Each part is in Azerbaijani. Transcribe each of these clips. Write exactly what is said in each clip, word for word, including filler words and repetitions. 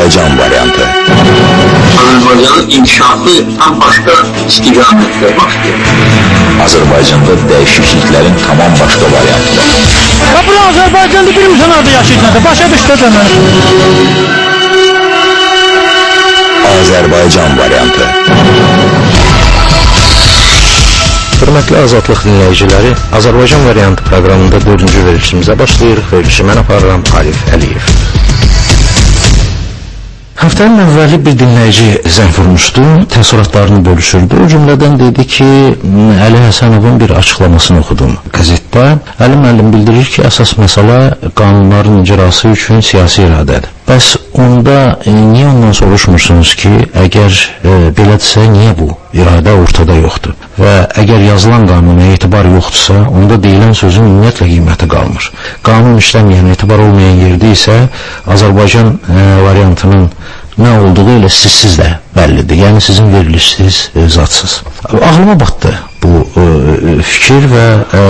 Azərbaycan variantı. Azərbaycanın inkişafı tam başqa istiqamətdə başlayır. Azərbaycanda dəyişikliklərin tamam başqa variantı var. Ya bura Azərbaycanda bilmirsən orada yaşayırsan, başa düşdü demə. Azərbaycan variantı. Hörmətli Azadlıq dinləyiciləri, Azərbaycan variantı proqramında dördüncü verilişimizə başlayırıq. Verilişi mən aparıram, Arif Əliyev. Həftənin əvvəli bir dinləyici zəng vurmuşdu, təəssüratlarını bölüşürdü. O cümlədən dedi ki, Əli Həsənovun bir açıqlamasını oxudum qəzetdə. Əli müəllim bildirir ki, əsas məsələ qanunların icrası üçün siyasi iradədir. Bəs onda e, niyə ondan soruşmursunuz ki, əgər e, belədirsə, niyə bu iradə ortada yoxdur? Və əgər yazılan qanuna etibar yoxdursa, onda deyilən sözün ümumiyyətlə qiyməti qalmır. Qanun işləməyən, etibar olmayan yerdə isə Azərbaycan e, variantının nə olduğu elə sizsiz də bəllidir. Yəni sizin verilişsiz, e, zadsız. Ağlıma batdı bu e, fikir və e,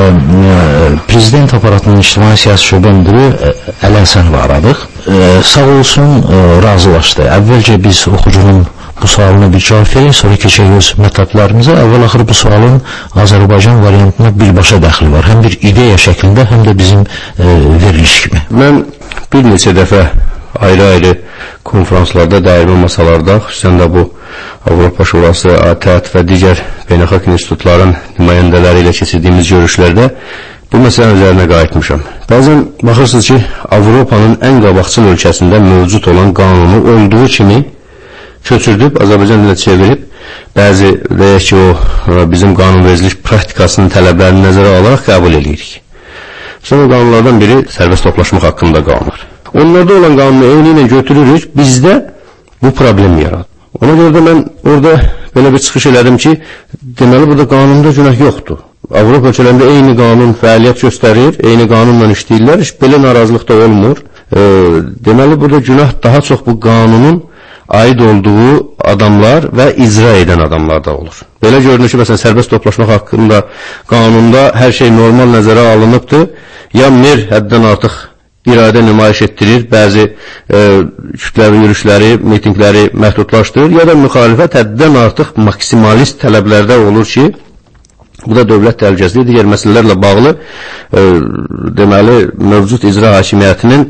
prezident aparatının ictimai siyasi şöbə müdiri e, Əli Həsənovu aradıq. E, sağ olsun, e, razılaşdı. Əvvəlcə biz oxucunun bu sualına bir cavab verək, sonra keçək öz mətləblərimizə. Əvvəl-axır bu sualın Azərbaycan variantına birbaşa dəxli var. Həm bir ideya şəklində, həm də bizim e, veriliş kimi. Mən bir neçə dəfə ayrı-ayrı konferanslarda, daimi masalarda, xüsusən də bu Avropa Şurası, A T A T və digər beynəlxalq institutların nümayəndələri ilə keçirdiyimiz görüşlərdə bu məsələ üzərinə qayıtmışam. Bəzən baxırsınız ki, Avropanın ən qabaqcıl ölkəsində mövcud olan qanunu olduğu kimi köçürdüb, Azərbaycan dilə çevirib, bəzi deyək ki, o bizim qanunvericilik praktikasının tələblərini nəzərə alaraq qəbul edirik. Sonra qanunlardan biri sərbəst toplaşmaq haqqında qanunlar. Onlarda olan qanunu eyni ilə götürürük, bizdə bu problem yaradır. Ona görə də mən orada belə bir çıxış elədim ki, deməli burada qanunda günah yoxdur. Avropa ölkələrində eyni qanun fəaliyyət göstərir, eyni qanunla işləyirlər, belə narazılıq da olmur. E, deməli burada günah daha çox bu qanunun aid olduğu adamlar və icra edən adamlarda olur. Belə görünür ki, məsələn, sərbəst toplaşmaq haqqında qanunda hər şey normal nəzərə alınıbdır. Ya mer həddən artıq iradə nümayiş etdirir, bəzi e, kütləvi yürüşləri, mitingləri məhdudlaşdırır, ya da müxalifət həddən artıq maksimalist tələblərdə olur ki, bu da dövlət təhlükəsizliyi, digər məsələlərlə bağlı e, deməli, mövcud icra hakimiyyətinin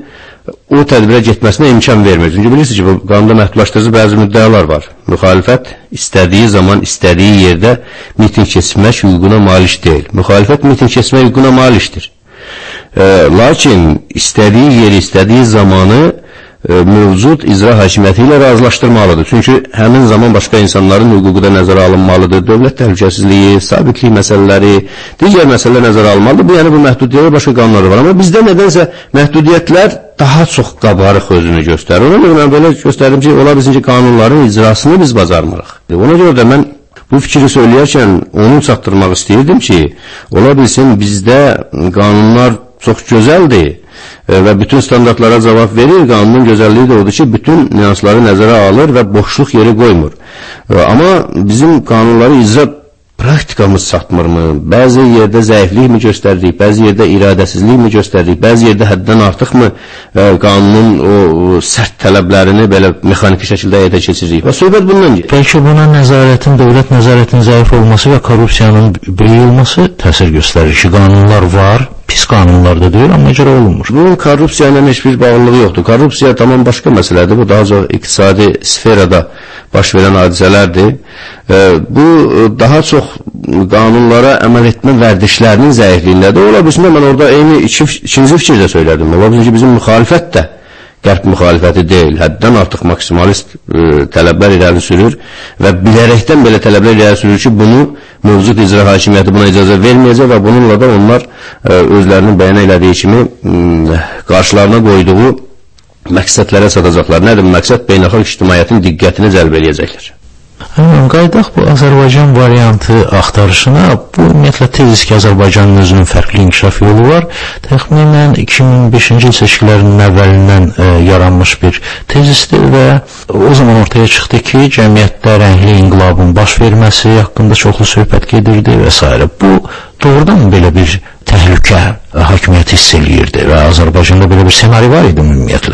o tədbirə getməsinə imkan vermir. Çünki bilirsiniz ki, bu qanunda məhdudlaşdırıcı bəzi müddəalar var. Müxalifət istədiyi zaman, istədiyi yerdə miting keçirmək hüququna malik deyil. Müxalifət miting keçirmək hüququna malikdir. E, lakin istədiyi yeri, istədiyi zamanı e, mövcud icra hakimiyyəti ilə razılaşdırmalıdır. Çünki həmin zaman başqa insanların hüququ da nəzərə alınmalıdır. Dövlət təhlükəsizliyi, sabitlik məsələləri, digər məsələlər nəzərə alınmalıdır. Bu, yəni bu məhdudiyyətlər başqa qanunlarda var. Amma bizdə nədənsə məhdudiyyətlər daha çox qabarıq özünü göstərir. Ona görə mən belə göstərdim ki, ola bilsin ki, qanunların icrasını biz bacarmırıq. Ona görə də mən bu fikri söyləyərkən onu çatdırmaq istəyirdim ki, ola bilsin bizdə qanunlar çox gözəldir və bütün standartlara cavab verir. Qanunun gözəlliyi də odur ki, bütün nüansları nəzərə alır və boşluq yeri qoymur. Amma bizim qanunları icra praktikamız çatmırmı? Bəzi yerdə zəiflik mi göstəririk, bəzi yerdə iradəsizlik mi göstəririk, bəzi yerdə həddən artıq mı e, qanunun o, o sərt tələblərini belə mexaniki şəkildə həyata keçiririk? Və söhbət bundan gedir. Bəlkə buna nəzarətin, dövlət nəzarətinin zəif olması və korrupsiyanın böyük olması təsir göstərir ki, qanunlar var, pis qanunlarda deyil, amma icra olunmur. Bu korrupsiya ilə heç bir bağlılığı yoxdur. Korrupsiya tamam başqa məsələdir. Bu daha çox iqtisadi sferada baş verən hadisələrdir. E, bu daha çox qanunlara əməl etmə vərdişlərinin zəifliyindədir. Ola bilsin mən orada eyni iki, ikinci fikir də söylədim. Ola bilsin ki, bizim müxalifət də qərb müxalifəti deyil, həddən artıq maksimalist e, tələblər irəli sürür və bilərəkdən belə tələblər irəli sürür ki, bunu mövcud icra hakimiyyəti buna icazə verməyəcək və bununla da onlar e, özlərinin bəyan elədiyi kimi e, qarşılarına qoyduğu məqsədlərə satacaqlar. Nədir? Məqsəd beynəlxalq ictimaiyyətin diqqətini cəlb eləyəcəklər. Həmin, qaydaq bu Azərbaycan variantı axtarışına. Bu ümumiyyətlə tezis ki, Azərbaycanın özünün fərqli inkişaf yolu var. Təxminən iki min beşinci il seçkilərinin əvvəlindən e, yaranmış bir tezisdir və o zaman ortaya çıxdı ki, cəmiyyətdə rəngli inqilabın baş verməsi haqqında çoxlu söhbət gedirdi və s. Bu doğrudan belə bir təhlükə hakimiyyəti hiss eləyirdi və Azərbaycanda belə bir senari var idi ümumiyyətlə.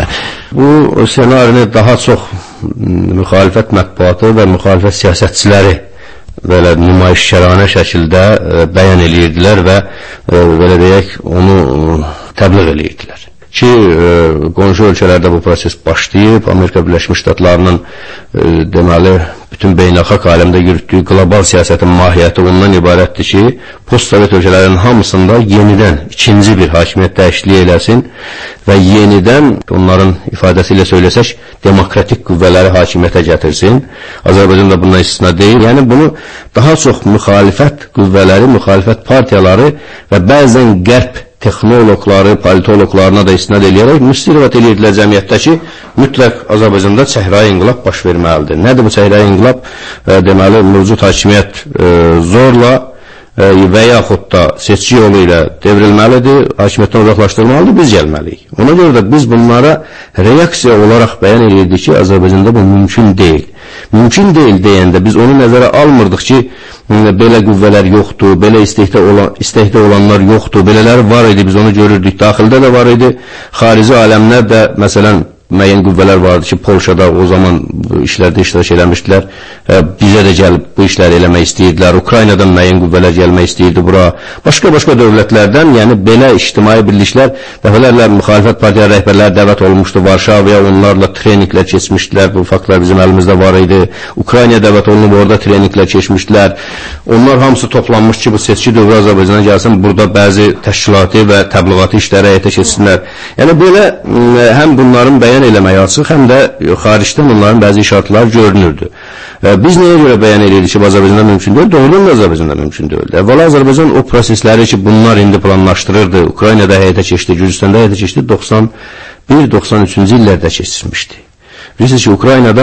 Bu senarini daha çox müxalifət mətbuatı və müxalifət siyasətçiləri belə nümayişkaranə şəkildə e, bəyan edirdilər və e, belə deyək, onu təbliğ edirdilər. Ki, e, qonşu ölkələrdə bu proses başlayıb, Amerika Birləşmiş Ştatlarının e, deməli, bütün beynəlxalq aləmdə yürütdüyü qlobal siyasətin mahiyyəti ondan ibarətdir ki, post-sovet ölkələrin hamısında yenidən ikinci bir hakimiyyət dəyişikliyi eləsin və yenidən, onların ifadəsi ilə söyləsək, demokratik qüvvələri hakimiyyətə gətirsin. Azərbaycan da bundan istisna deyil. Yəni, bunu daha çox müxalifət qüvvələri, müxalifət partiyaları və bəzən qərb texnoloqları, politoloqlarına da istinad eləyərək müstəviyyət edirdilər cəmiyyətdə ki, mütləq Azərbaycanda çəhrayı inqilab baş verməlidir. Nədir bu çəhrayı inqilab? E, deməli, mövcud hakimiyyət e, zorla e, və yaxud da seçki yolu ilə devrilməlidir, hakimiyyətdən uzaqlaşdırılmalıdır, biz gəlməliyik. Ona görə də biz bunlara reaksiya olaraq bəyan edirdik ki, Azərbaycanda bu mümkün deyil. Mümkün deyil deyəndə biz onu nəzərə almırdıq ki, belə qüvvələr yoxdur, belə istəkdə, olan, istəkdə olanlar yoxdur, belələri var idi, biz onu görürdük, daxildə də var idi, xarici aləmlər də, məsələn, müəyyən qüvvələr vardı ki, Polşada o zaman bu işlərdə iştirak eləmişdilər, bizə də gəlib bu işləri eləmək istəyirdilər, Ukraynadan müəyyən qüvvələr gəlmək istəyirdi bura, başqa-başqa dövlətlərdən, yəni belə ictimai birliklər, dəfələrlə müxalifət partiya rəhbərləri dəvət olmuşdu, Varşavaya onlarla treninqlər keçmişdilər, bu faktlar bizim əlimizdə var idi, Ukraynaya dəvət olunub, orada treninqlər keçmişdilər, onlar hamısı toplanmış ki, bu seçki dövrü Azərbaycana gəlsin, burada bəzi təşkilati və təbliğatı işləri həyata keçsinlər. Yəni belə həm bunların bəyan eləmək açıq, həm də xaricdən onların bəzi işaretlər görünürdü. Biz nəyə görə bəyan edirik ki, Azərbaycanda mümkün deyil? Doğrudan da Azərbaycanda mümkün deyil. Əvvəla Azərbaycan o prosesləri ki, bunlar indi planlaşdırırdı, Ukraynada həyata keçdi, Gürcüstanda həyata keçdi, doxsan bir doxsan üçüncü illərdə keçirmişdi. Bilirsiniz ki, Ukraynada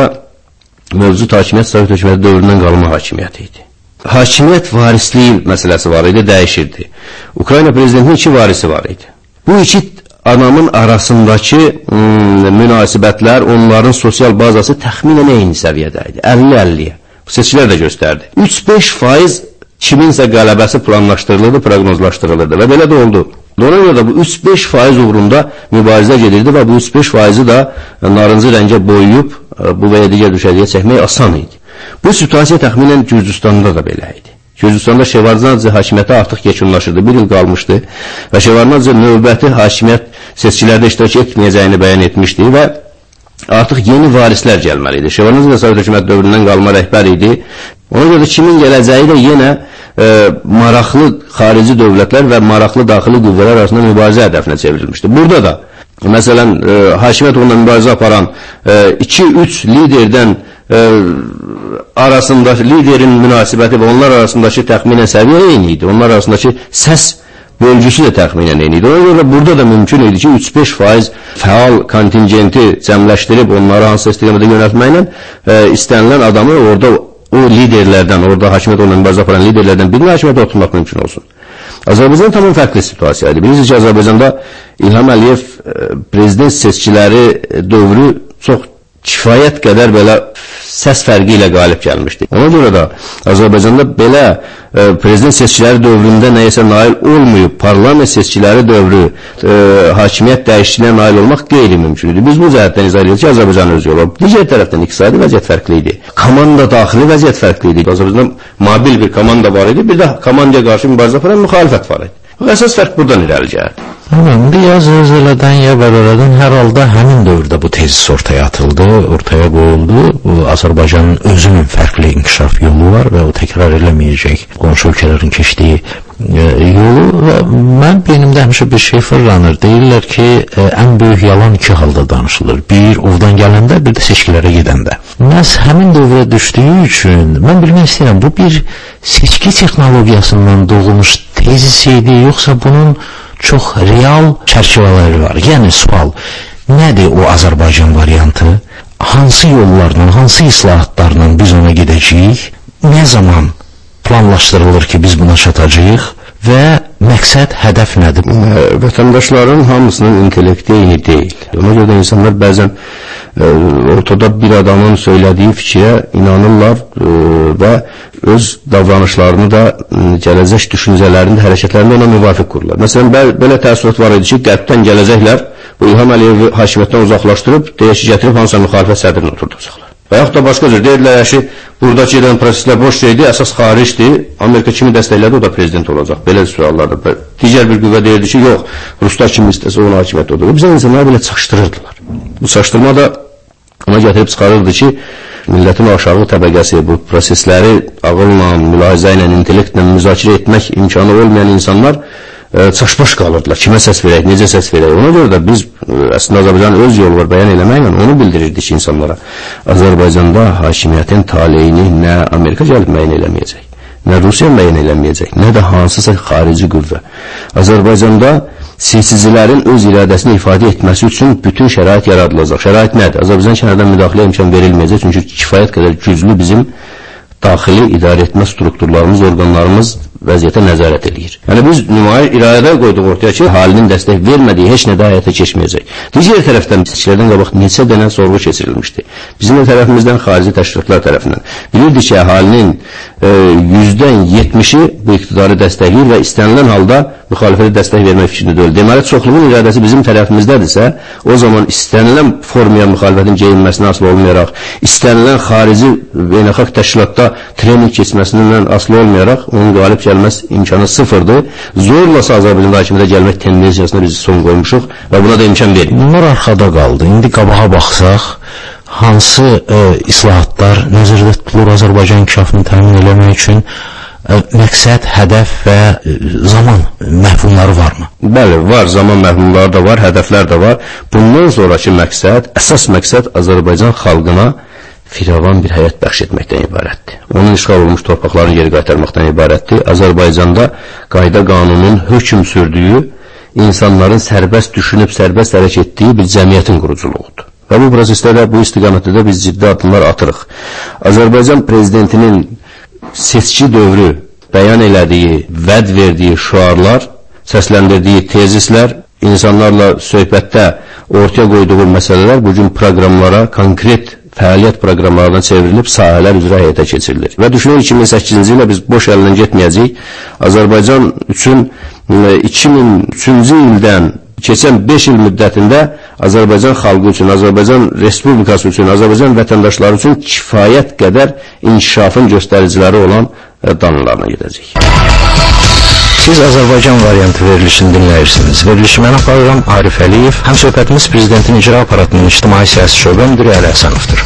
mövcud hakimiyyət Sovet hökuməti dövründən qalma hakimiyyəti idi. Hakimiyyət varisliyi məsələsi var idi, dəyişirdi. Ukrayna prezidentinin iki varisi var idi. Bu iki adamın arasındakı hmm, münasibətlər, onların sosial bazası təxminən eyni səviyyədə idi. əlli əlliyə. Bu seçkilər də göstərdi. üç beş faiz kiminsə qələbəsi planlaşdırılırdı, proqnozlaşdırılırdı və belə də oldu. Ona görə də bu üç beş faiz uğrunda mübarizə gedirdi və bu üç beş faizi da narıncı rəngə boyuyub bu və ya digər düşərliyə çəkmək asan idi. Bu situasiya təxminən Gürcüstanda da belə idi. Gürcüstanda Şevardnadze hakimiyyəti artıq yekunlaşırdı, bir il qalmışdı və Şevardnadze növbəti hakimiyyət seçkilərdə iştirak etməyəcəyini bəyan etmişdi və artıq yeni varislər gəlməli idi. Şevardnadze də Sovet hökuməti dövründən qalma rəhbər idi. Ona görə də kimin gələcəyi də yenə e, maraqlı xarici dövlətlər və maraqlı daxili qüvvələr arasında mübarizə hədəfinə çevrilmişdi. Burada da, məsələn, e, hakimiyyət onunla mübarizə aparan iki üç e, liderdən e, arasındakı liderin münasibəti və onlar arasındakı təxminən səviyyə eyni idi. Onlar arasındakı səs bölgüsü də təxminən eyni idi. Ona görə burada da mümkün idi ki, üç beş faiz fəal kontingenti cəmləşdirib onları hansı istiqamətə yönəltməklə e, istənilən adamı orada o liderlərdən, orada hakimiyyət onunla mübarizə aparan liderlərdən birini hakimiyyətə oturmaq mümkün olsun. Azərbaycan tamam fərqli situasiyaydı. Bilirsiniz ki, Azərbaycanda İlham Əliyev prezident seçkiləri dövrü çox kifayət qədər belə səs fərqi ilə qalib gəlmişdi. Ona görə də Azərbaycanda belə e, prezident seçkiləri dövründə nəyəsə nail olmayıb, parlament seçkiləri dövrü e, hakimiyyət dəyişikliyə nail olmaq qeyri-mümkün idi. Biz bu cəhətdən izah edirik ki, Azərbaycan özü olub. Digər tərəfdən iqtisadi vəziyyət fərqli idi. Komanda daxili vəziyyət fərqli idi. Azərbaycanda mobil bir komanda var idi, bir də komandaya qarşı mübarizə aparan müxalifət var idi. Əsas fərq buradan irəli gəldi. Tamam, biraz zəlzələdən ya bərabərdən hər halda həmin dövrdə bu tezis ortaya atıldı, ortaya qoyuldu. Azərbaycanın özünün fərqli inkişaf yolu var və o təkrar eləməyəcək qonşu ölkələrin keçdiyi e, yolu və mən beynimdə həmişə bir şey fırlanır. Deyirlər ki, e, ən böyük yalan iki halda danışılır. Bir, ovdan gələndə, bir də seçkilərə gedəndə. Məhz həmin dövrə düşdüyü üçün mən bilmək istəyirəm, bu bir seçki texnologiyasından doğmuş tezis idi, yoxsa bunun çox real çərçivələri var. Yəni, sual, nədir o Azərbaycan variantı? Hansı yollarla, hansı islahatlarla biz ona gedəcəyik? Nə zaman planlaşdırılır ki, biz buna çatacağıq? və məqsəd, hədəf nədir? Vətəndaşların hamısının intellekti eyni deyil. Ona görə də insanlar bəzən e, ortada bir adamın söylədiyi fikrə inanırlar e, və öz davranışlarını da e, gələcək düşüncələrini, hərəkətlərini ona müvafiq qururlar. Məsələn, belə təəssürat var idi ki, qərbdən gələcəklər, bu İlham Əliyevi hakimiyyətdən uzaqlaşdırıb, deyək ki, gətirib hansısa müxalifət sədrini oturduracaqlar. Və yaxud da başqa cür deyirlər ki, buradakı edən proseslər boş şeydir, əsas xaricdir, Amerika kimi dəstəklədi, o da prezident olacaq. Belə suallarda. Digər bir qüvvə deyirdi ki, yox, Ruslar kimi istəsə ona hakimiyyət odur. Bizə insanlar belə çaşdırırdılar. Bu çaşdırma da ona gətirib çıxarırdı ki, millətin aşağı təbəqəsi bu prosesləri ağılla, mülahizə ilə, intellektlə müzakirə etmək imkanı olmayan insanlar çaşbaş qalırdılar. Kimə səs verək, necə səs verək? Ona görə də biz əslində Azərbaycanın öz yolu var bəyan eləməklə onu bildirirdik ki, insanlara. Azərbaycanda hakimiyyətin taleyini nə Amerika gəlib müəyyən eləməyəcək, nə Rusiya müəyyən eləməyəcək, nə də hansısa xarici qüvvə. Azərbaycanda seçicilərin öz iradəsini ifadə etməsi üçün bütün şərait yaradılacaq. Şərait nədir? Azərbaycan kənardan müdaxilə imkan verilməyəcək, çünki kifayət qədər güclü bizim daxili idarə etmə strukturlarımız, orqanlarımız vəziyyətə nəzarət edir. Yəni biz nümayiş iradədə qoyduq ortaya ki, əhalinin dəstək vermədiyi heç nə də həyata keçməyəcək. Digər tərəfdən seçkilərdən qabaq neçə dənə sorğu keçirilmişdi. Bizim tərəfimizdən xarici təşkilatlar tərəfindən. Bilirdik ki, əhalinin yüzdən yetmişi bu iqtidarı dəstəkləyir və istənilən halda müxalifətə dəstək vermək fikrində deyil. Deməli, çoxluğun iradəsi bizim tərəfimizdədirsə, o zaman istənilən formaya müxalifətin geyinməsinə asılı olmayaraq, istənilən xarici beynəlxalq təşkilatda trening keçməsindən asılı olmayaraq, onun qalib gəlməz imkanı sıfırdır. Zorlasa Azərbaycanda hakimiyyətə gəlmək tendensiyasına biz son qoymuşuq və buna da imkan veririk. Bunlar arxada qaldı. İndi qabağa baxsaq, hansı e, islahatlar nəzərdə tutulur Azərbaycan inkişafını təmin eləmək üçün e, məqsəd, hədəf və e, zaman məhvumları varmı? Bəli, var. Zaman məhvumları da var, hədəflər də var. Bundan sonraki məqsəd, əsas məqsəd Azərbaycan xalqına firavan bir həyat bəxş etməkdən ibarətdir. Onun işğal olmuş torpaqlarını geri qaytarmaqdan ibarətdir. Azərbaycanda qayda qanunun hökm sürdüyü, insanların sərbəst düşünüb, sərbəst hərəkət etdiyi bir cəmiyyətin quruculuğudur. Və bu proseslərdə, bu istiqamətdə də biz ciddi addımlar atırıq. Azərbaycan prezidentinin seçki dövrü bəyan elədiyi, vəd verdiyi şüarlar, səsləndirdiyi tezislər, insanlarla söhbətdə ortaya qoyduğu məsələlər bugün proqramlara, konkret fəaliyyət proqramlarına çevrilib sahələr üzrə həyata keçirilir. Və düşünürük iki min səkkizinci ilə biz boş əlindən getməyəcəyik. Azərbaycan üçün iki min üçüncü ildən keçən beş il müddətində Azərbaycan xalqı üçün, Azərbaycan Respublikası üçün, Azərbaycan vətəndaşları üçün kifayət qədər inkişafın göstəriciləri olan danılarına gedəcək. Siz Azərbaycan variantı verilişini dinləyirsiniz. Verilişi mən aparıram, Arif Əliyev. Həm söhbətimiz Prezidentin İcra Aparatının İctimai Siyasi Şöbə Müdürü Əli Həsənovdur.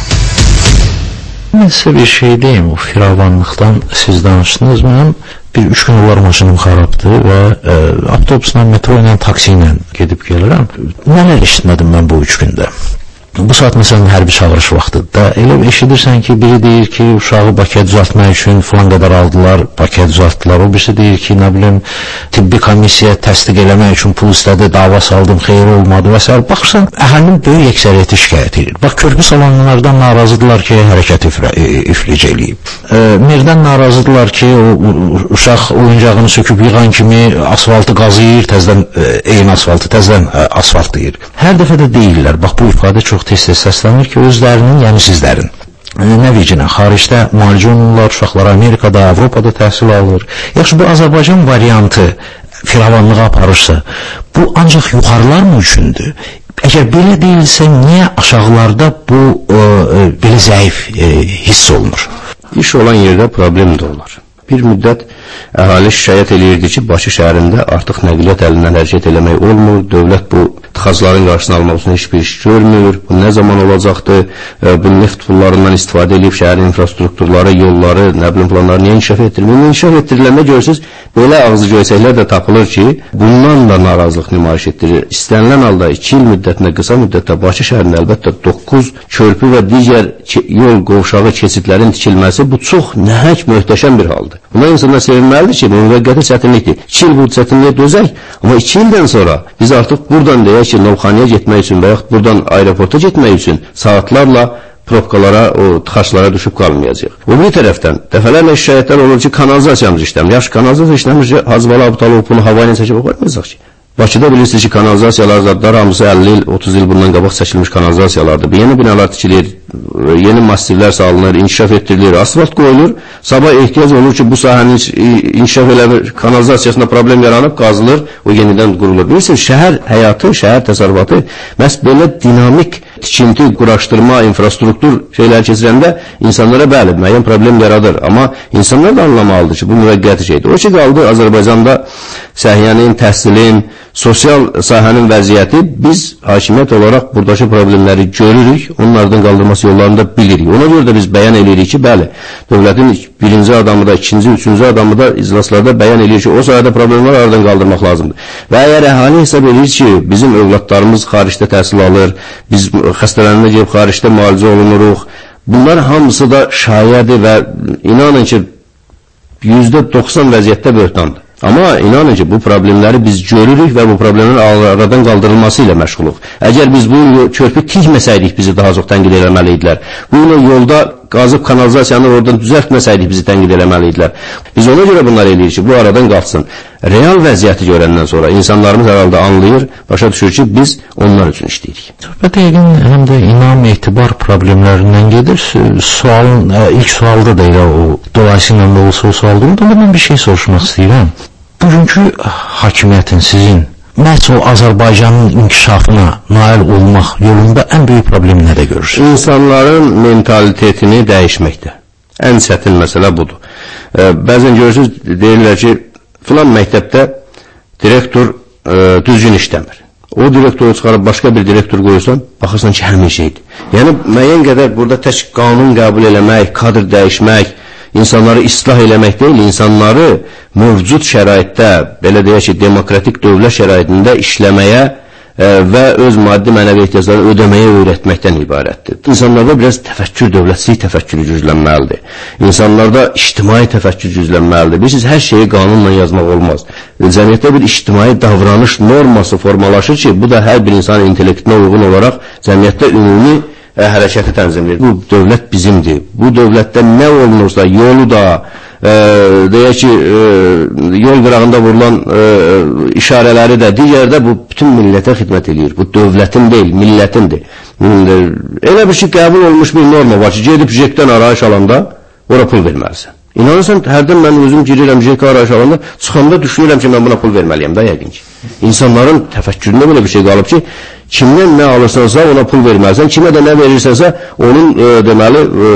Mən sizə bir şey deyim, o firavanlıqdan siz danışdınız. Mənim bir üç gün olar maşınım xarabdır və e, avtobusla, metro ilə, taksi ilə gedib gəlirəm. Nələr eşitmədim mən bu üç gündə? Bu saat məsələn hərbi çağırış vaxtıdır. Elə eşidirsən ki, biri deyir ki, uşağı Bakıya düzəltmək üçün filan qədər aldılar, Bakıya düzəltdilər. O birisi deyir ki, nə bilim, tibbi komissiya təsdiq eləmək üçün pul istədi, dava saldım, xeyir olmadı və s. Baxırsan, əhalinin böyük əksəriyyəti şikayət edir. Bax, körpü salanlardan narazıdırlar ki, hərəkət iflic eləyib. E, Merdən narazıdırlar ki, o, uşaq oyuncağını söküb yığan kimi asfaltı qazıyır, təzdən e, eyni asfaltı, təzdən e, asfaltlayır. Hər dəfə də deyirlər, bax, bu ifadə çox tez-tez səslənir ki, özlərinin, yəni sizlərin nə vecinə, xaricdə müalicə olunurlar, uşaqlar Amerikada, Avropada təhsil alır. Yaxşı, bu Azərbaycan variantı firavanlığa aparırsa, bu ancaq yuxarılar mı üçündür? Əgər belə deyilsə, niyə aşağılarda bu e, e, belə zəif e, hiss olunur? İş olan yerdə problem də olar. Bir müddət əhali şikayət eləyirdi ki, Bakı şəhərində artıq nəqliyyat əlindən hərəkət eləmək olmur, dövlət bu tıxacların qarşısını almaq üçün heç bir iş görmür, bu nə zaman olacaqdı, bu neft pullarından istifadə edib şəhərin infrastrukturları, yolları, nə bilim planları niyə inkişaf etdirilmir? İnkişaf etdiriləndə görürsünüz, belə ağzı göysəklər də tapılır ki, bundan da narazılıq nümayiş etdirir. İstənilən halda iki il müddətində, qısa müddətdə Bakı şəhərində əlbəttə doqquz körpü və digər yol qovşağı keçidlərin tikilməsi bu çox nəhəng möhtəşəm bir haldır. Buna insanlar sevinməlidir ki, bu müvəqqəti çətinlikdir. iki il bu çətinliyə dözək, amma iki ildən sonra biz artıq buradan deyək ki, Novxanıya getmək üçün və yaxud buradan aeroporta getmək üçün saatlarla probkalara, o tıxaçlara düşüb qalmayacaq. O bir tərəfdən dəfələrlə şikayətlər olur ki, kanalizasiyamız işləmir. Yaxşı, kanalizasiya işləmir, Hacıvalı Abtalov bunu hava ilə çəkib qoymayacaq ki. Bakıda bilirsiniz ki, kanalizasiyalar zadlar hamısı əlli il, otuz il bundan qabaq çəkilmiş kanalizasiyalardır. Yeni binalar tikilir, yeni massivlər salınır, inkişaf etdirilir, asfalt qoyulur. Sabah ehtiyac olur ki, bu sahənin inkişaf eləmir, kanalizasiyasında problem yaranıb, qazılır, o yenidən qurulur. Bilirsiniz, şəhər həyatı, şəhər təsərrüfatı məhz belə dinamik tikinti, quraşdırma, infrastruktur şeylər keçirəndə insanlara bəli, müəyyən problem yaradır. Amma insanlar da anlamalıdır ki, bu müvəqqəti şeydir. O ki, qaldı Azərbaycanda səhiyyənin, təhsilin, sosial sahənin vəziyyəti, biz hakimiyyət olaraq buradakı problemləri görürük, onlardan qaldırması yollarını da bilirik. Ona görə də biz bəyan edirik ki, bəli, dövlətin birinci adamı da, ikinci, üçüncü adamı da iclaslarda bəyan edirik ki, o sayədə problemləri aradan qaldırmaq lazımdır. Və əgər əhali hesab edir ki, bizim övladlarımız xaricdə təhsil alır, biz xəstələnmə gedib xaricdə müalicə olunuruq, bunlar hamısı da şayədir və inanın ki, yüzdə doxsan vəziyyətdə böhtandır. Amma inanın ki, bu problemləri biz görürük və bu problemlərin aradan qaldırılması ilə məşğuluq. Əgər biz bu körpü tikməsəydik, bizi daha çox tənqid eləməliydilər. Bu ilə yolda qazıb kanalizasiyanı oradan düzəltməsəydik, bizi tənqid eləməliydilər. Biz ona görə bunlar eləyirik ki, bu aradan qalsın. Real vəziyyəti görəndən sonra insanlarımız herhalde anlayır, başa düşür ki, biz onlar üçün işləyirik. Söhbət yəqin həm də inam, etibar problemlərindən gedir. Sualın, ilk sualda da elə o dolayısıyla da olsa o sualda oldu. Amma mən bir şey soruşmaq istəyirəm. Bugünkü hakimiyyətin sizin məhz o Azərbaycanın inkişafına nail olmaq yolunda ən böyük problemi nədə görürsünüz? İnsanların mentalitetini dəyişməkdə. Ən çətin məsələ budur. Bəzən görürsünüz, deyirlər ki, filan məktəbdə direktor e, düzgün işləmir. O direktoru çıxarıb başqa bir direktor qoyursan, baxırsan ki, həmin şeydir. Yəni, müəyyən qədər burada tək qanun qəbul eləmək, kadr dəyişmək, insanları islah eləmək deyil, insanları mövcud şəraitdə, belə deyək ki, demokratik dövlət şəraitində işləməyə e, və öz maddi mənəvi ehtiyacları ödəməyə öyrətməkdən ibarətdir. İnsanlarda biraz təfəkkür, dövlətçilik təfəkkürü güclənməlidir. İnsanlarda ictimai təfəkkür güclənməlidir. Bilirsiniz, hər şeyi qanunla yazmaq olmaz. Cəmiyyətdə bir ictimai davranış norması formalaşır ki, bu da hər bir insanın intellektinə uyğun olaraq cəmiyyətdə ümumi e, hərəkəti tənzimləyir. Bu dövlət bizimdir. Bu dövlətdə nə olunursa, yolu da, e, deyək ki, e, yol qırağında vurulan e, işarələri də, digərdə bu bütün millətə xidmət edir. Bu dövlətin deyil, millətindir. Elə bir şey qəbul olmuş bir norma var ki, gedib jekdən arayış alanda ora pul verməlisən. İnanırsan, hərdən mən özüm girirəm jek arayış alanda, çıxanda düşünürəm ki, mən buna pul verməliyəm da, yəqin ki. İnsanların təfəkküründə belə bir şey qalıb ki, kimdən nə alırsansa ona pul verməlisən, kimə də nə verirsənsə onun e, deməli e,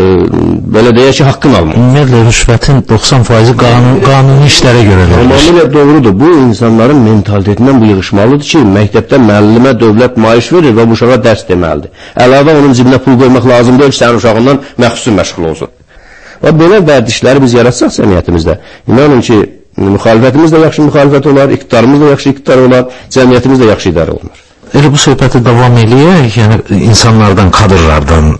belə deyək ki, haqqını almaq. Ümumiyyətlə rüşvətin doxsan faizi qanun, qanuni işlərə görə verilir. Tamamilə doğrudur. Bu insanların mentalitetindən bu yığışmalıdır ki, məktəbdə müəllimə dövlət maaş verir və bu uşağa dərs deməlidir. Əlavə onun cibinə pul qoymaq lazım deyil ki, sənin uşağından məxsusi məşğul olsun. Və belə vərdişləri biz yaratsaq cəmiyyətimizdə, inanın ki, müxalifətimiz də yaxşı müxalifət olar, iqtidarımız da yaxşı iqtidar olar, cəmiyyətimiz də yaxşı idarə olunur. Elə bu söhbəti davam eləyək, yəni insanlardan, kadrlardan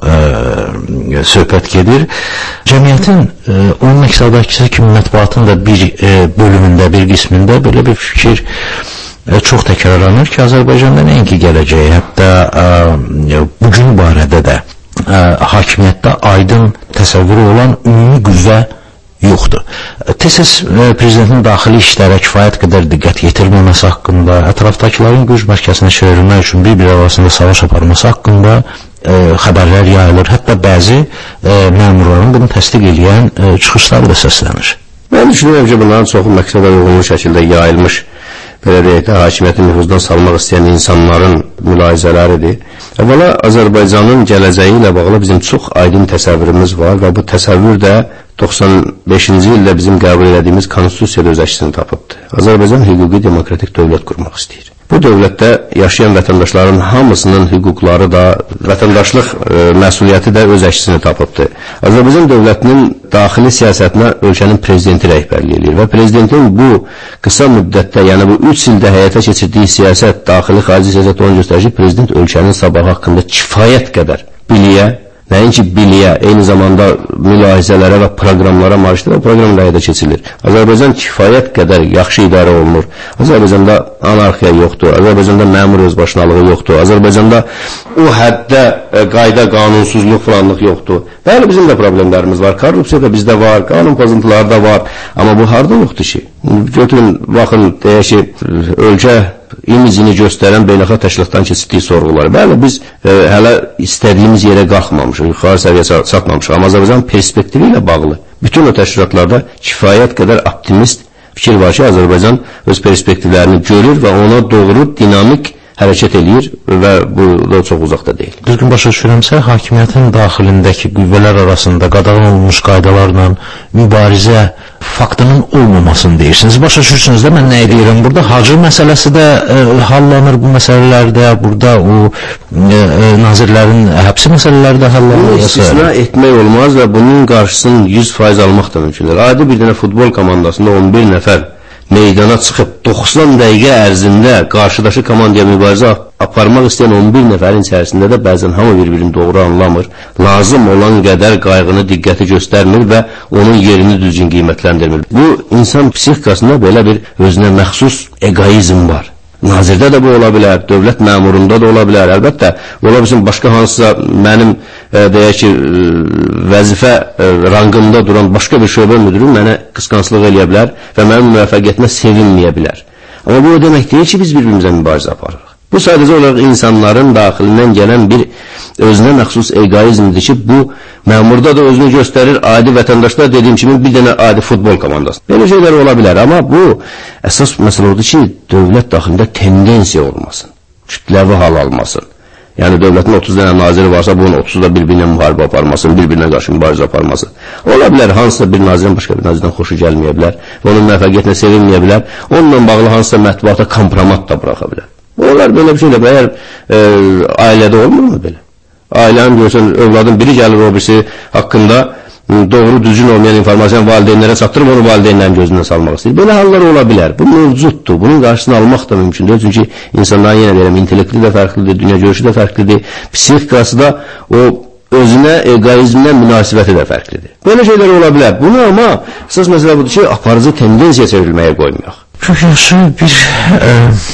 e, söhbət gedir. Cəmiyyətin e, onun əksədəki kimi mətbuatın da bir e, bölümündə, bir qismində belə bir fikir e, çox təkrarlanır ki, Azərbaycanda nəinki gələcəyi, hətta e, bugün barədə də e, hakimiyyətdə aydın təsəvvürü olan ümumi qüvvə yoxdur. Tez-tez prezidentin daxili işlərə kifayət qədər diqqət yetirməməsi haqqında, ətrafdakıların güc mərkəzinə çevirmək üçün bir-bir arasında savaş aparması haqqında e, xəbərlər yayılır. Hətta bəzi e, məmurların bunu təsdiq edən e, çıxışları da səslənir. Mən düşünürəm ki, bunların çoxu məqsədə uyğun şəkildə yayılmış, belə deyək də, hakimiyyəti nüfuzdan salmaq istəyən insanların mülahizələridir. Əvvəla, Azərbaycanın gələcəyi ilə bağlı bizim çox aydın təsəvvürümüz var və bu təsəvvür də doxsan beşinci ildə bizim qəbul elədiyimiz konstitusiyada öz əksini tapıbdır. Azərbaycan hüquqi demokratik dövlət qurmaq istəyir. Bu dövlətdə yaşayan vətəndaşların hamısının hüquqları da, vətəndaşlıq e, məsuliyyəti də öz əksini tapıbdır. Azərbaycan dövlətinin daxili siyasətinə ölkənin prezidenti rəhbərlik edir və prezidentin bu qısa müddətdə, yəni bu üç ildə həyata keçirdiyi siyasət, daxili xarici siyasət onu göstərir ki, prezident ölkənin sabahı haqqında kifayət qədər biliyə, Nəinki biliyə, eyni zamanda mülahizələrə və proqramlara marşdır, o proqramlar həyata keçirilir. Azərbaycan kifayət qədər yaxşı idarə olunur. Azərbaycanda anarxiya yoxdur, Azərbaycanda məmur özbaşınalığı yoxdur, Azərbaycanda o həddə e, qayda, qanunsuzluq falanlıq yoxdur. Bəli, bizim də problemlərimiz var, korrupsiya da bizdə var, qanun pozuntuları da var, amma bu harada yoxdur ki? Götürün, baxın, deyək ki, ölkə imicini göstərən beynəlxalq təşkilatdan keçirdiyi sorğuları. Bəli, biz e, hələ istədiyimiz yerə qalxmamışıq, yuxarı səviyyə çatmamışıq. Amma Azərbaycan perspektivi ilə bağlı bütün o təşkilatlarda kifayət qədər optimist fikir var ki, Azərbaycan öz perspektivlərini görür və ona doğru dinamik hərəkət eləyir və bu da çox uzaqda deyil. Düzgün başa düşürəmsə, hakimiyyətin daxilindəki qüvvələr arasında qadağan olunmuş qaydalarla mübarizə faktının olmamasını deyirsiniz. Başa düşürsünüz də mən nə deyirəm? Burada hacı məsələsi də e, hallanır bu məsələlərdə, burada o e, e, nazirlərin həbsi məsələləri də hallanır. Bunu istisna etmək olmaz və bunun qarşısını yüz faiz almaq da mümkündür. Adi bir dənə futbol komandasında on bir nəfər meydana çıxıb doxsan dəqiqə ərzində qarşıdaşı komandaya mübarizə aparmaq istəyən on bir nəfərin içərisində də bəzən hamı bir-birini doğru anlamır, lazım olan qədər qayğını, diqqəti göstərmir və onun yerini düzgün qiymətləndirmir. Bu, insan psixikasında belə bir özünə məxsus egoizm var. Nazirdə də bu ola bilər, dövlət məmurunda da ola bilər. Əlbəttə, ola bilsin başqa hansısa mənim e, deyək ki, vəzifə e, rangımda duran başqa bir şöbə müdürü mənə qısqanclıq eləyə bilər və mənim müvəffəqiyyətimə sevinməyə bilər. Amma bu o demək deyil ki, biz bir-birimizə mübarizə aparırıq. Bu sadəcə olaraq insanların daxilindən gələn bir özünə məxsus egoizmdir ki, bu məmurda da özünü göstərir, adi vətəndaşlar dediyim kimi bir dənə adi futbol komandası. Belə şeylər ola bilər, amma bu əsas məsələ odur ki, dövlət daxilində tendensiya olmasın, kütləvi hal almasın. Yəni, dövlətin otuz dənə naziri varsa, bunun otuzu da bir-birinə müharibə aparmasın, bir-birinə qarşı mübarizə aparmasın. Ola bilər, hansısa bir nazirin başqa bir nazirdən xoşu gəlməyə bilər və onun müvəffəqiyyətinə sevinməyə bilər, onunla bağlı hansısa mətbuata kompromat da buraxa bilər. Onlar belə bir şeylə, əgər e, ailədə olmur mu belə? Ailənin görsən, övladın biri gəlir, o birisi haqqında doğru düzgün olmayan informasiyanı valideynlərə çatdırıb, onu valideynlərin gözündən salmaq istəyir. Belə hallar ola bilər. Bu mövcuddur. Bunun qarşısını almaq da mümkündür. Çünki insanların yenə deyirəm, intellekti də fərqlidir, dünya görüşü də fərqlidir, psixikası da o özünə, egoizminə münasibəti də fərqlidir. Belə şeylər ola bilər. Bunu amma əsas məsələ budur ki, aparıcı tendensiya çevrilməyə qoymayaq. Çox yaxşı bir e,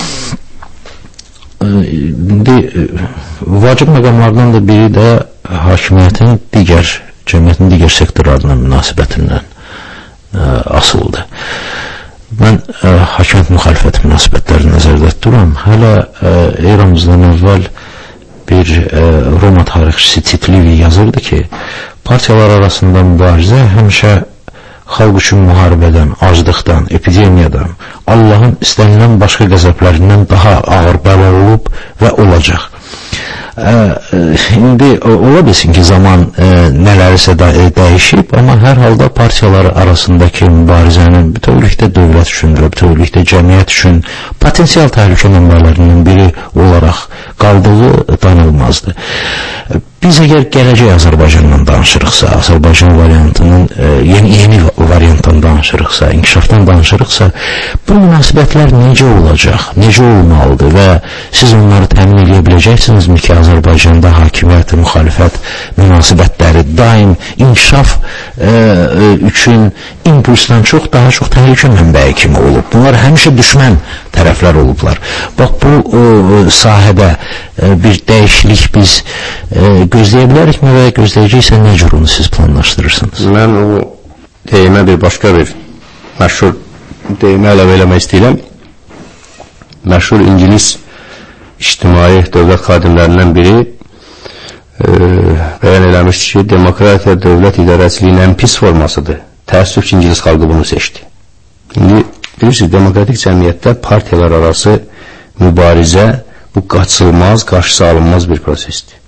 e, indi e, vacib məqamlardan da biri də hakimiyyətin digər, cəmiyyətin digər sektorlarına münasibətindən e, asılıdır. Mən e, hakimiyyət müxalifət münasibətləri nəzərdə tuturam. Hələ e, eramızdan əvvəl bir e, Roma tarixçisi Tit Livy yazırdı ki, partiyalar arasında mübarizə həmişə xalq üçün müharibədən, aclıqdan, epidemiyadan, Allahın istənilən başqa qəzəblərindən daha ağır bəla olub və olacaq. Ə, indi ola bilsin ki, zaman ə, nələrisə də, ə, dəyişib, amma hər halda partiyalar arasındakı mübarizənin bütövlükdə dövlət üçün və bütövlükdə cəmiyyət üçün potensial təhlükə mənbələrindən biri olaraq qaldığı danılmazdır. Biz əgər gələcək Azərbaycandan danışırıqsa, Azərbaycan variantının e, yeni, yeni variantdan danışırıqsa, inkişafdan danışırıqsa, bu münasibətlər necə olacaq, necə olmalıdır və siz onları təmin edə biləcəksinizmi ki, Azərbaycanda hakimiyyət, müxalifət münasibətləri daim inkişaf e, e, üçün impulsdan çox, daha çox təhlükə mənbəyi kimi olub. Bunlar həmişə düşmən tərəflər olublar. Bax, bu o, sahədə e, bir dəyişiklik biz e, gözləyə bilərikmi və gözləyəcəksə nə cür onu siz planlaşdırırsınız? Mən o deyimə bir başqa bir məşhur deyimə əlavə eləmək istəyirəm. Məşhur İngilis ictimai dövlət xadimlərindən biri e, bəyan eləmişdir ki, demokratiya dövlət idarəçiliyinin ən pis formasıdır. Təəssüf ki, İngilis xalqı bunu seçdi. İndi bilirsiniz, demokratik cəmiyyətdə partiyalar arası mübarizə bu qaçılmaz, qarşısı alınmaz bir prosesdir.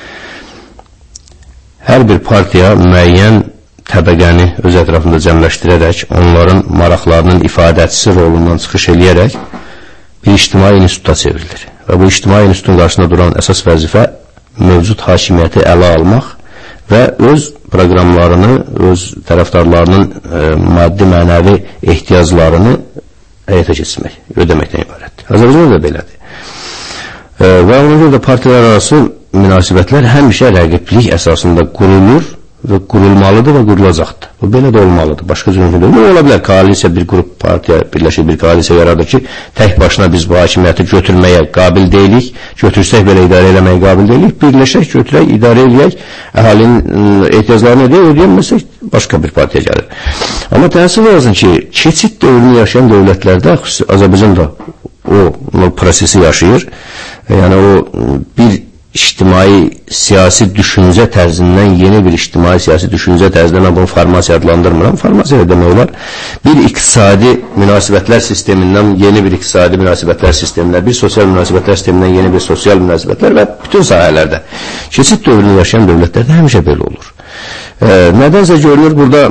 Hər bir partiya müəyyən təbəqəni öz ətrafında cəmləşdirərək, onların maraqlarının ifadəçisi rolundan çıxış eləyərək bir ictimai instituta çevrilir. Və bu ictimai institutun qarşısında duran əsas vəzifə mövcud hakimiyyəti ələ almaq və öz proqramlarını, öz tərəfdarlarının e, maddi mənəvi ehtiyaclarını həyata keçirmək, ödəməkdən ibarətdir. Azərbaycan da belədir. E, və ona görə də partiyalar arası münasibətlər həmişə rəqiblik əsasında qurulur və qurulmalıdır və qurulacaqdır. Bu belə də olmalıdır. Başqa cür mümkün deyil. Ola bilər koalisiya bir qrup partiya birləşir, bir koalisiya yaradır ki, tək başına biz bu hakimiyyəti götürməyə qabil deyilik, götürsək belə idarə eləməyə qabil deyilik, birləşək, götürək, idarə eləyək, əhalinin ehtiyaclarını ödəyək, ödəyəməsək başqa bir partiya gəlir. Amma təəssüf olsun ki, keçid dövrünü yaşayan dövlətlərdə, xüsusi Azərbaycan da o, o prosesi yaşayır. Yəni o bir ictimai siyasi düşüncə tərzindən yeni bir ictimai siyasi düşüncə tərzindən bunu farmasiya adlandırmıram. Farmasiya demək olar. Bir iqtisadi münasibətlər sistemindən yeni bir iqtisadi münasibətlər sisteminə, bir sosial münasibətlər sistemindən yeni bir sosial münasibətlər və bütün sahələrdə keçid dövrünü yaşayan dövlətlərdə həmişə belə olur. E, nədənsə görünür burada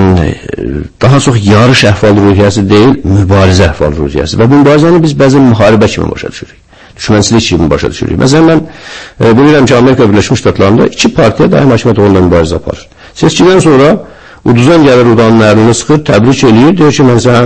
daha çox yarış əhval-ruhiyyəsi deyil, mübarizə əhval-ruhiyyəsi və bu mübarizəni biz bəzən müharibə kimi başa düşürük. Düşmənçilik kimi başa düşürük. Məsələn, mən e, bilirəm ki, Amerika Birləşmiş Ştatlarında iki partiya daim hakimiyyət uğrunda mübarizə aparır. Seçkidən sonra uduzan gəlir udanın ərini sıxır, təbrik eləyir, deyir ki, mən sən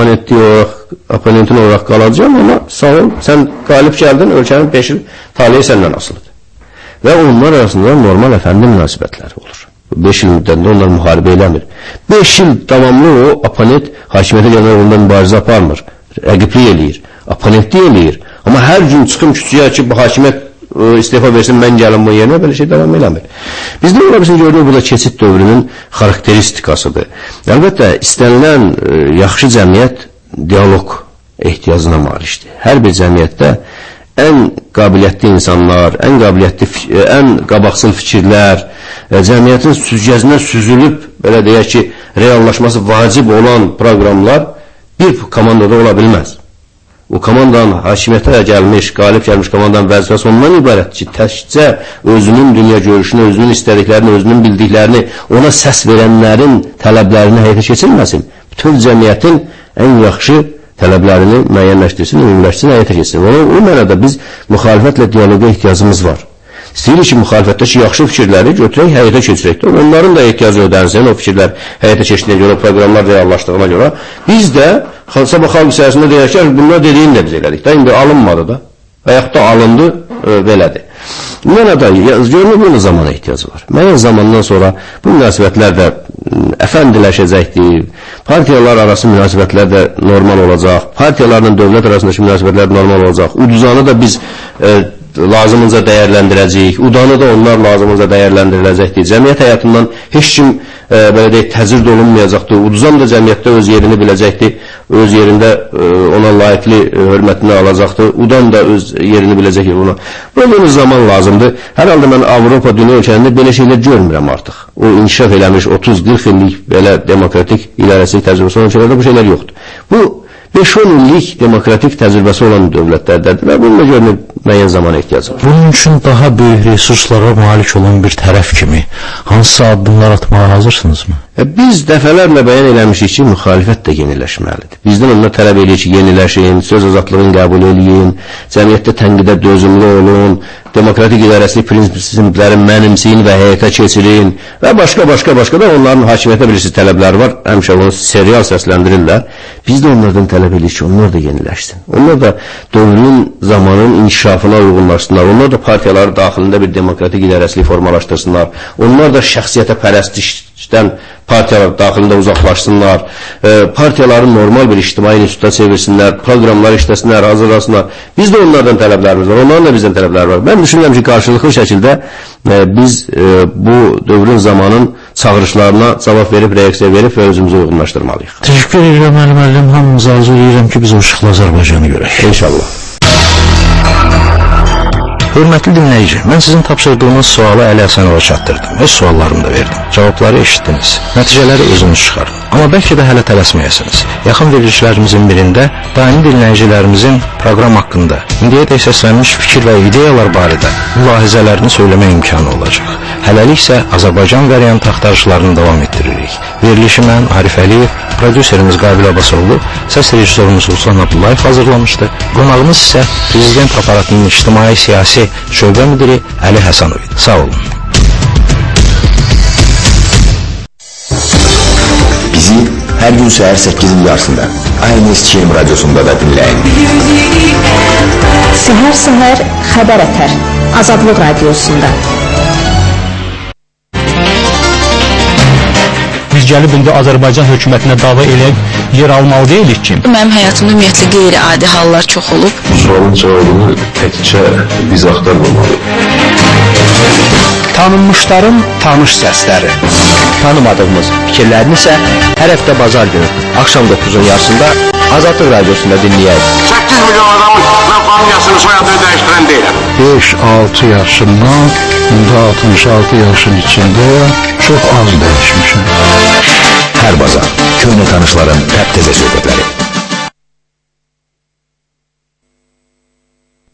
oponentin olaraq qalacağım, amma sağ ol, sən qalib gəldin, ölkənin beş il taliyi səndən asılıdır. Və onlar arasında normal əfəndi münasibətləri olur. beş il müddətində onlar müharibə eləmir. beş il davamlı o oponent hakimiyyətə gələn uğrunda mübarizə aparmır, rəqiblik eləyir, oponentlik eləyir. Amma hər gün çıxım küçüyə ki, bu hakimiyyət e, istifa versin, mən gəlim bu yerinə, belə şey davam eləmir. Bizdə ola bilsin gördük, bu da keçid dövrünün xarakteristikasıdır. Əlbəttə, istənilən e, yaxşı cəmiyyət dialoq ehtiyacına malikdir. Hər bir cəmiyyətdə ən qabiliyyətli insanlar, ən qabiliyyətli, e, ən qabaqcıl fikirlər, e, cəmiyyətin süzgəcinə süzülüb, belə deyək ki, reallaşması vacib olan proqramlar bir komandada ola bilməz. O komandanın hakimiyyətə gəlmiş, qalib gəlmiş komandanın vəzifəsi ondan ibarət ki, təkcə özünün dünya görüşünü, özünün istədiklərini, özünün bildiklərini, ona səs verənlərin tələblərini həyata keçirməsin. Bütün cəmiyyətin ən yaxşı tələblərini müəyyənləşdirsin, ümumləşdirsin, həyata keçirsin. O, o mənada biz müxalifətlə diyaloqa ehtiyacımız var. İstəyirik ki, müxalifətdəki yaxşı fikirləri götürək, həyata keçirək. Onların da ehtiyacı ödənsin, o fikirlər həyata keçdiyinə görə, proqramlar reallaşdığına görə. Biz də sabah xalq içərisində deyək ki, bunlar dediyini də biz elədik. Da, indi alınmadı da. Ayaqda alındı, e, belədir. Mənada görünür, bunun zamana ehtiyacı var. Müəyyən zamandan sonra bu münasibətlər də əfəndiləşəcəkdir. Partiyalar arası münasibətlər də normal olacaq. Partiyalarla dövlət arasındakı münasibətlər normal olacaq. Uduzanı da biz e, lazımınca dəyərləndirəcəyik. Udanı da onlar lazımınca dəyərləndiriləcəkdir. Cəmiyyət həyatından heç kim e, belə deyək, təzird olunmayacaqdır. Uduzan da cəmiyyətdə öz yerini biləcəkdir. Öz yerində e, ona layiqli e, hörmətini alacaqdır. Udan da öz yerini biləcəkdir buna. Böyle bir zaman lazımdır. Hər halda mən Avropa dünya ölkələrində belə şeylər görmürəm artıq. O inkişaf eləmiş otuz qırx illik belə demokratik idarəçilik təcrübəsi olan ölkələrdə bu şeylər yoxdur. Bu beş on illik demokratik təcrübəsi olan dövlətlərdədir və bununla görünür müəyyən zamana ehtiyacı var. Bunun üçün daha böyük resurslara malik olan bir tərəf kimi hansı addımlar atmağa hazırsınızmı? E, biz dəfələrlə bəyan eləmişik ki, müxalifət də yeniləşməlidir. Bizdən onlar tələb edir ki, yeniləşin, söz azadlığını qəbul edin, cəmiyyətdə tənqidə dözümlü olun, demokratik idarəçilik prinsipləri mənimseyin və həyata keçirin və başqa, başqa, başqa da onların hakimiyyətə bilirsiniz tələbləri var. Həmişə onu serial səsləndirirlər. Biz də onlardan tələb edirik ki, onlar da yeniləşsin. Onlar da dövrün, zamanın inkişafına uyğunlaşsınlar. Onlar da partiyaları daxilində bir demokratik idarəçilik formalaşdırsınlar. Onlar da şəxsiyyətə pərəstişdən partiyalar daxilində uzaqlaşsınlar. E, partiyaların normal bir ictimai instituta çevirsinlər, proqramlar işləsinlər, hazırlasınlar. Biz də onlardan tələblərimiz var, onların da bizdən tələbləri var. Ben düşünürəm ki, qarşılıqlı şəkildə e, biz e, bu dövrün zamanın çağırışlarına cavab verib, reaksiya verib və özümüzü uyğunlaşdırmalıyıq. Təşəkkür edirəm, mənim əlim, hamımıza arzu edirəm ki, biz o işıqlı Azərbaycanı görək. İnşallah. Hörmətli dinləyici, mən sizin tapşırdığınız sualı Əli Həsənova çatdırdım. Öz suallarımı da verdim. Cavabları eşitdiniz. Nəticələri özünüz çıxarın. Amma bəlkə də hələ tələsməyəsiniz. Yaxın verilişlərimizin birində daimi dinləyicilərimizin proqram haqqında, indiyədək səslənmiş fikir və ideyalar barədə mülahizələrini söyləmə imkanı olacaq. Hələlik isə Azərbaycan variantı axtarışlarını davam etdiririk. Verilişi mən Arif Əliyev, prodüserimiz Qabil Abasoğlu, səs rejissorumuz Ruslan Abdullayev hazırlamışdı. Qonağımız isə Prezident aparatının ictimai siyasi şöbə müdiri Əli Həsənov. Sağ olun. Bizi her gün səhər səkkizin yarısında aynı Eskişehir Radyosu'nda da dinleyin. Səhər-səhər xəbər ətər Azadlıq Radiosunda. Biz gəlib indi Azərbaycan hökumətinə dava eləyib yer almalı deyilik ki. Mənim həyatımda ümumiyyətlə qeyri-adi hallar çox olub. Bu sualın cavabını təkcə biz axtarmamalıyıq. Tanınmışların tanış səsləri. Tanımadığımız fikirlərini isə hər həftə bazar günü axşam doqquzun yarısında Azadlıq Radiosunda dinləyək. səkkiz milyon adamın mən familiyasını, soyadını dəyişdirən deyiləm. beş altı yaşından indi altmış altı yaşın içində çox az dəyişmişəm. Hər bazar köhnə tanışların təptəzə söhbətləri.